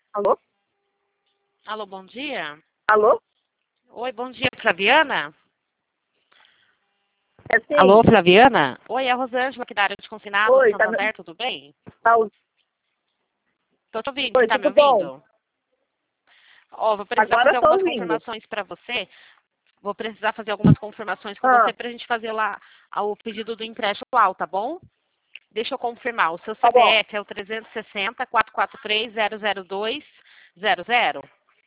Alô? Alô, bom dia. Alô? Oi, bom dia, Flaviana. É sim. Alô, Flaviana. Oi, é a Rosângela aqui da área de consignados, Oi, Santander, tudo bem? tá, Tô te ouvindo, você oi, tá me tudo bom? ouvindo? Ó, vou precisar Agora fazer eu tô algumas ouvindo. confirmações para você. Vou precisar fazer algumas confirmações com você Ah, para a gente fazer lá o pedido do empréstimo atual, tá bom? Deixa eu confirmar. O seu tá bom. CPF é o 360-443-00200.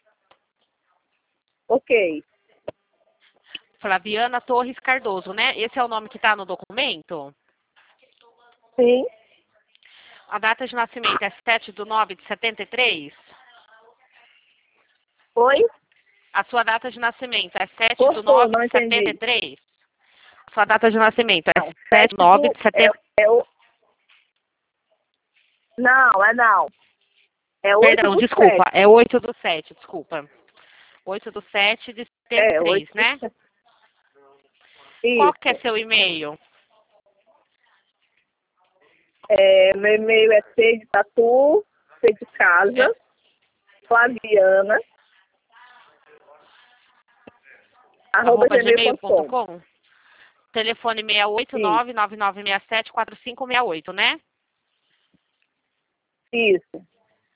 Ok. Flaviana Torres Cardoso, né? Esse é o nome que está no documento? Sim. A data de nascimento é 7/9/73? Oi? A sua data de nascimento é 7 de Cortou, nove não de entendi. 73? A sua data de nascimento é Não. 7 de 9 de É, 70. é o... Não, é não. É 8 Perdão, do desculpa. 7. É 8/7, desculpa. 8/7 de É, 8 73, do né? 7. Qual que é Isso. seu e-mail? É, meu e-mail é C de tatu, C de É, casa, Flaviana, arroba @gmail.com. gmail.com? Telefone Isso. 689-9967-4568, né? Isso.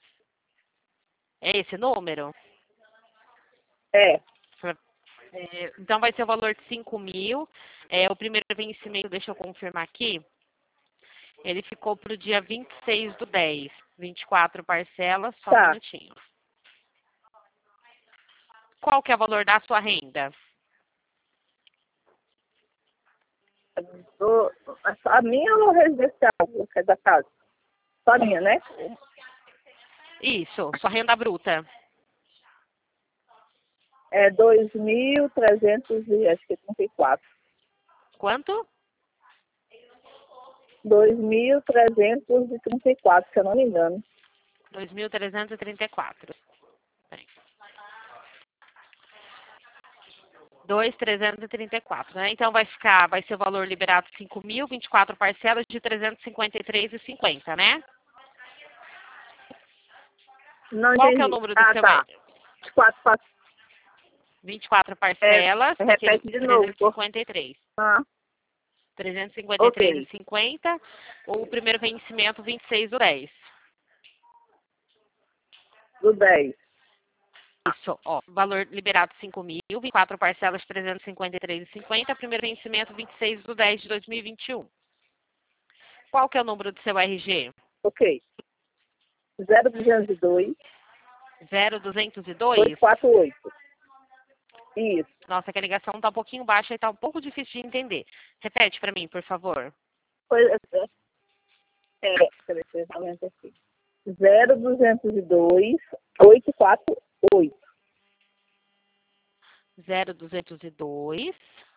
É esse número? É. Então vai ser o valor de 5.000. O primeiro vencimento, deixa eu confirmar aqui. Ele ficou para o dia 26/10. 24 parcelas, só um Tá. minutinho. Qual que é o valor da sua renda? Do, a minha ou residencial, que é da casa? Só a minha, né? Isso, sua renda bruta. É 2.300 e acho que 34. Quanto? 2.334, se eu não me engano. 2.334. 2.334, né? Então vai ser o valor liberado 5.000, 24 parcelas de 353,50, né? Não Qual que é o entendi. número do Ah, seu tá. 4, 24 parcelas, daquele repete de novo. 353. Ah, ok. 353,50, ou o primeiro vencimento 26/10. Do 10. Isso, ó, valor liberado 5.000, 24 parcelas 353,50, primeiro vencimento 26/10 de 2021. Qual que é o número do seu RG? Ok. 0202 0202? 248. Isso. Nossa, que a ligação está um pouquinho baixa e está um pouco difícil de entender. Repete para mim, por favor. Peraí, deixa eu aumentar aqui. 0202 848. 0202.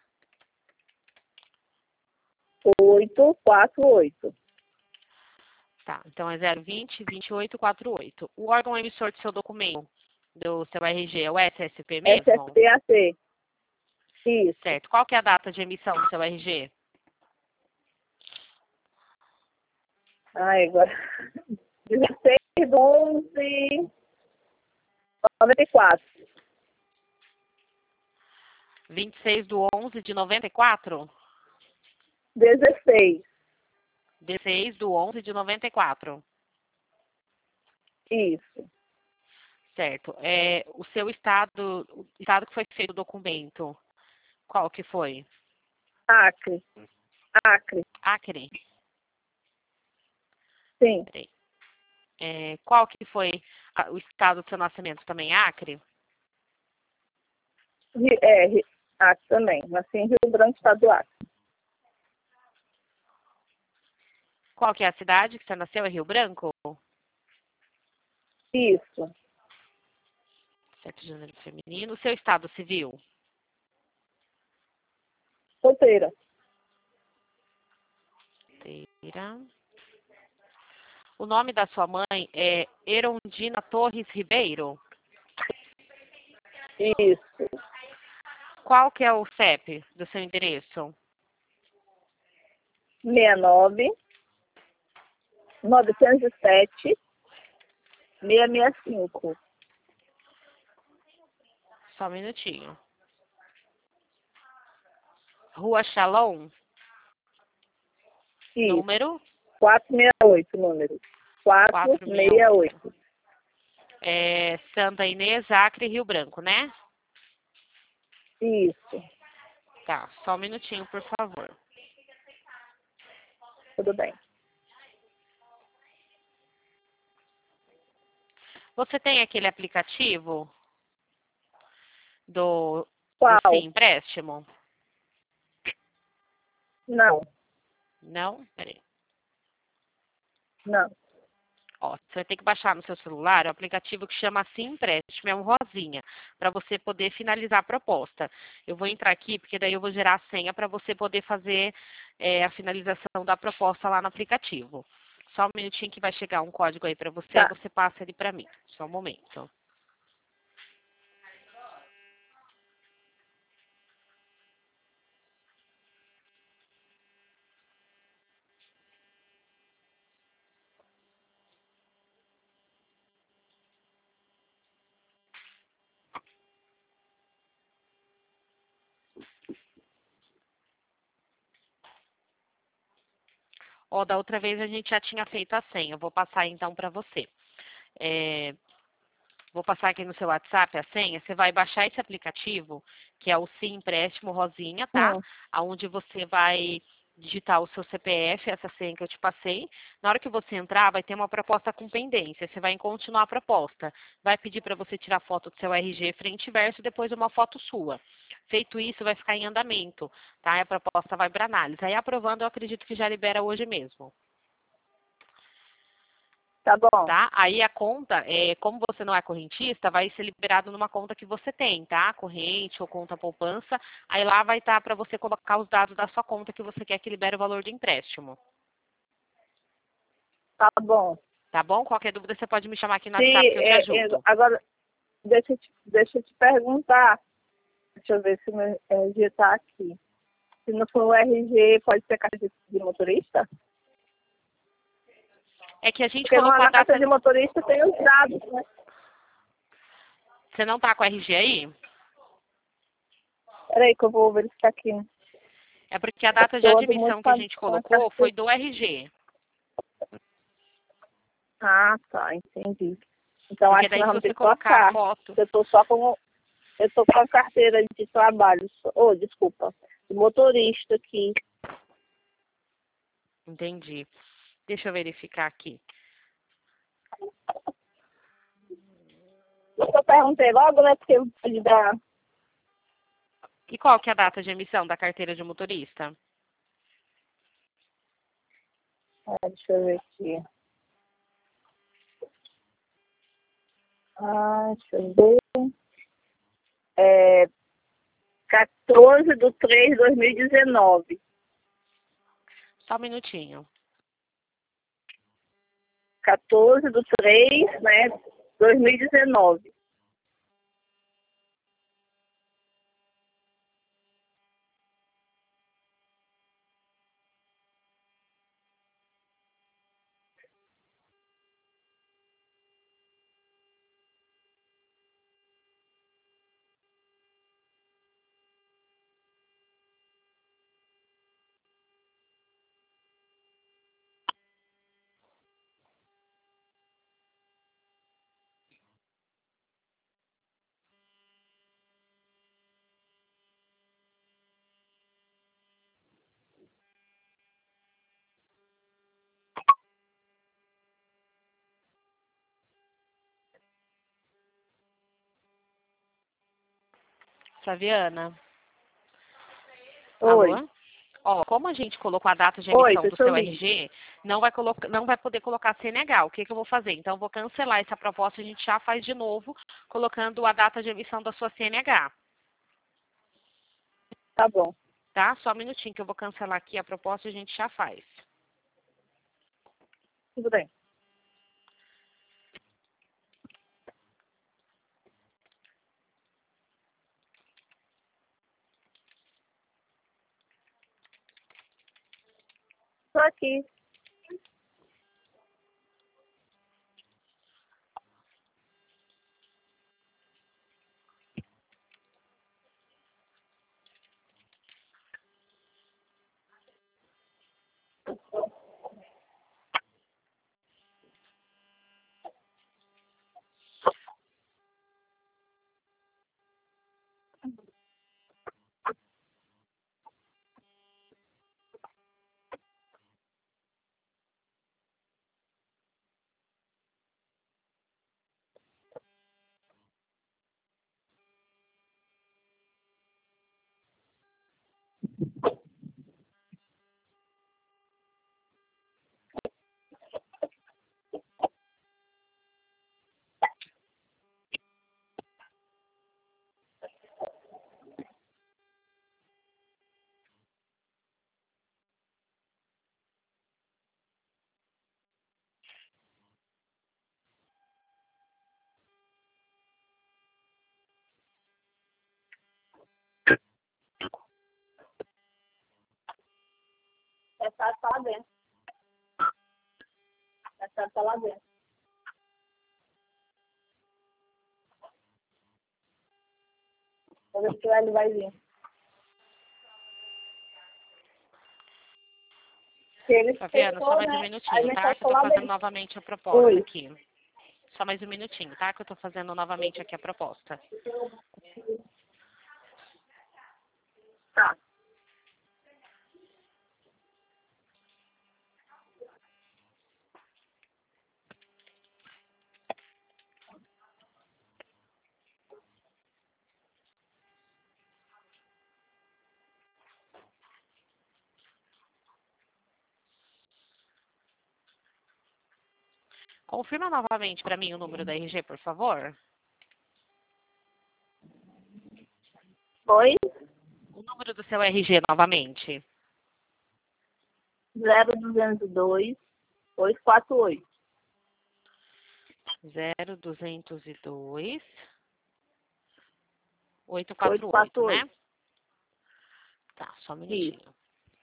848. Tá, então é 020 2848. O órgão emissor do seu documento, do seu RG, é o SSP mesmo? SSPAC. Isso. Certo. Qual que é a data de emissão do seu RG? Ai, agora. 16/11/94. 26/11/94? 16. 16/11/94. Isso. Certo. O seu estado, o estado que foi feito o documento, qual que foi? Acre. Acre. Acre? Sim. Peraí. Qual que foi o estado do seu nascimento também? Acre? Acre também. Nasci em Rio Branco, estado do Acre. Qual que é a cidade que você nasceu? É Rio Branco? Isso. Certo, gênero feminino. O seu estado civil? Solteira. Teira. O nome da sua mãe é Erondina Torres Ribeiro? Isso. Qual que é o CEP do seu endereço? 69 907 665. Só um minutinho. Rua Shalom, Isso. número 468, número. 468. 468. Santa Inês, Acre, Rio Branco, né? Isso. Tá, só um minutinho, por favor. Tudo bem. Você tem aquele aplicativo do Qual? Sim Empréstimo? Não. Não? Peraí. Não. Ó, você vai ter que baixar no seu celular o aplicativo que chama Sim Empréstimo, é um rosinha, para você poder finalizar a proposta. Eu vou entrar aqui, porque daí eu vou gerar a senha para você poder fazer a finalização da proposta lá no aplicativo. Só um minutinho que vai chegar um código aí para você, aí Tá. você passa ele para mim. Só um momento. Ó, da outra vez a gente já tinha feito a senha. Eu vou passar então para você. Vou passar aqui no seu WhatsApp a senha. Você vai baixar esse aplicativo, que é o Sim Empréstimo Rosinha, tá? Aonde você vai digitar o seu CPF, essa senha que eu te passei. Na hora que você entrar, vai ter uma proposta com pendência. Você vai em continuar a proposta. Vai pedir para você tirar foto do seu RG frente e verso e depois uma foto sua. Feito isso, vai ficar em andamento, tá? E a proposta vai para análise. Aí aprovando, eu acredito que já libera hoje mesmo. Tá bom. Tá? Aí a conta, como você não é correntista, vai ser liberado numa conta que você tem, tá? Corrente ou conta poupança. Aí lá vai estar para você colocar os dados da sua conta que você quer que libere o valor do empréstimo. Tá bom. Tá bom? Qualquer dúvida você pode me chamar aqui no Sim, WhatsApp que eu te ajudo. agora, deixa eu te perguntar. Deixa eu ver se o meu RG está aqui. Se não for o RG, pode ser carteira de motorista? É que a gente Porque colocou a na data... carteira de motorista tem os dados, né? Você não tá com o RG aí? Peraí que eu vou verificar aqui. É porque a data de Eu ando muito admissão que a gente com a colocou carteira. foi do RG. Ah, tá, entendi. Então Porque acho que daí nós se vamos ter você que colocar a trocar. foto... Eu tô com a carteira de trabalho. Desculpa. De motorista aqui. Entendi. Deixa eu verificar aqui. Eu perguntei logo, né? Porque pode dar. E qual que é a data de emissão da carteira de motorista? Deixa eu ver aqui. Deixa eu ver. 14/3/2019. Só um minutinho. 14/3, né? 2019. Saviana? Oi. Alô? Ó, como a gente colocou a data de Oi, emissão tô do te seu ouvindo. RG, não vai poder colocar CNH. O que que eu vou fazer? Então, eu vou cancelar essa proposta, a gente já faz de novo, colocando a data de emissão da sua CNH, Tá bom. tá? Só um minutinho que eu vou cancelar aqui a proposta e a gente já faz. Tudo bem. Tô aqui. Essa tá lá dentro. Essa tá lá dentro. Vou ver se ele vai vir. Se ele Fabiana, só mais um né? Aí minutinho, tá? mensagem Que eu tô lá fazendo dentro. novamente a proposta Oi. aqui. Só mais um minutinho, tá? Que eu tô fazendo novamente aqui a proposta. Tá. Confirma novamente para mim o número da RG, por favor. Oi? O número do seu RG novamente. 0202 848. 0202 848, 848. né? Tá, só um minutinho. Isso.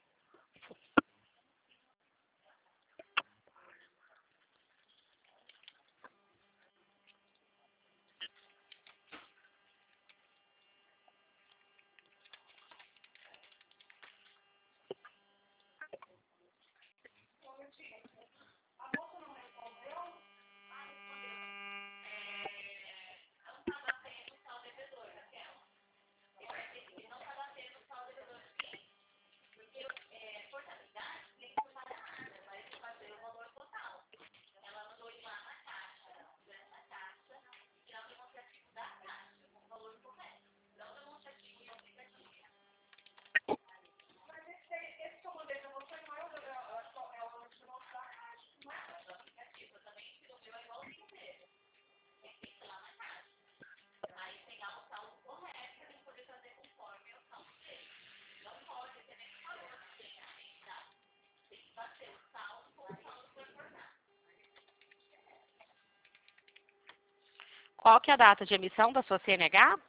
Qual que é a data de emissão da sua CNH?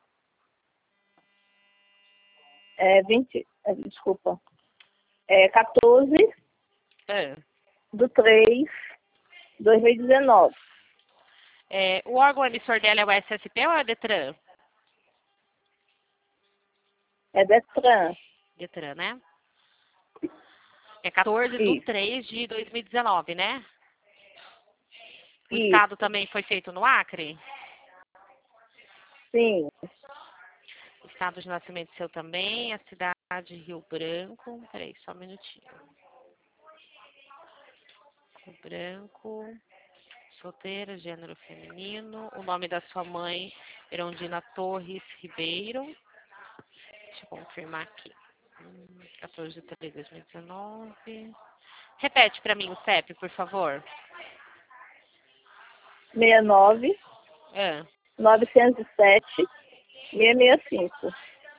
Desculpa. 14 É. do 3 de 2019. O órgão emissor dela é o SSP ou é o Detran? É Detran. Detran, né? É 14 de Isso. 3 de 2019, né? O Isso. estado também foi feito no Acre? Sim. Estado de nascimento seu também, a cidade Rio Branco. Peraí, só um minutinho. Rio Branco, solteira, gênero feminino. O nome da sua mãe, Erondina Torres Ribeiro. Deixa eu confirmar aqui. 14 de 3 de 2019. Repete para mim o CEP, por favor. 69 É. 907 665.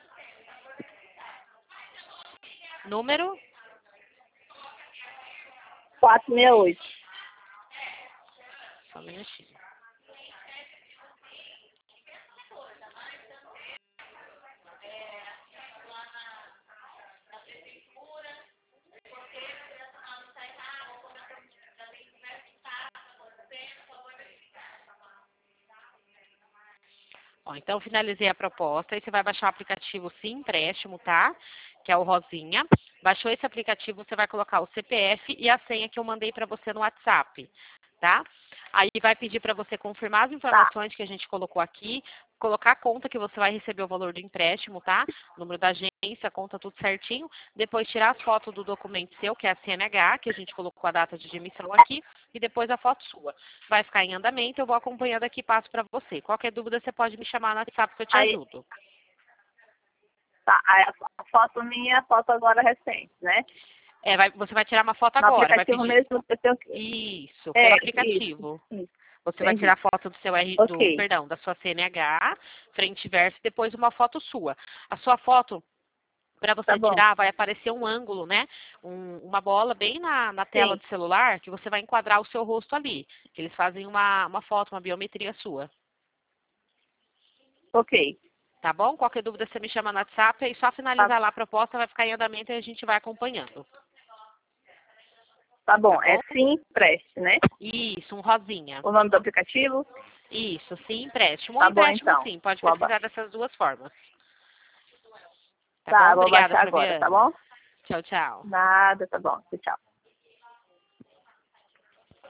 Número? 468. Só um minutinho. Ó, então, finalizei a proposta. Aí você vai baixar o aplicativo Sim Empréstimo, tá? Que é o Rosinha. Baixou esse aplicativo, você vai colocar o CPF e a senha que eu mandei para você no WhatsApp, tá? Aí vai pedir para você confirmar as informações que a gente colocou aqui, colocar a conta que você vai receber o valor do empréstimo, tá? Número da agência, a conta tudo certinho. Depois tirar as fotos do documento seu, que é a CNH, que a gente colocou a data de emissão aqui, e depois a foto sua. Vai ficar em andamento, eu vou acompanhando aqui e passo para você. Qualquer dúvida, você pode me chamar no WhatsApp que eu te Aí, ajudo. Tá, aí a foto minha, a foto agora recente, né? Você vai tirar uma foto No agora. aplicativo mesmo, eu tenho que... Isso, pelo aplicativo. Isso. Você vai Entendi. tirar foto do seu Ok, da sua CNH, frente e verso, e depois uma foto sua. A sua foto, para tá você bom. tirar, vai aparecer um ângulo, né? Uma bola bem na tela Sim, do celular, que você vai enquadrar o seu rosto ali. Que eles fazem uma foto, uma biometria sua. ok. Tá bom? Qualquer dúvida você me chama no WhatsApp e só Tá, finalizar lá a proposta, vai ficar em andamento e a gente vai acompanhando. tá Tá bom, é bom? Sim Empréstimo, né? Isso, um rosinha. O nome do aplicativo? Isso, sim, empréstimo. Ou Tá bom, empréstimo então. sim, pode Vou pesquisar abaixar. dessas duas formas. Tá bom? Tá, vou Obrigada, baixar agora, tá Flaviane. bom? Tchau, tchau. Nada, tá bom. Tchau.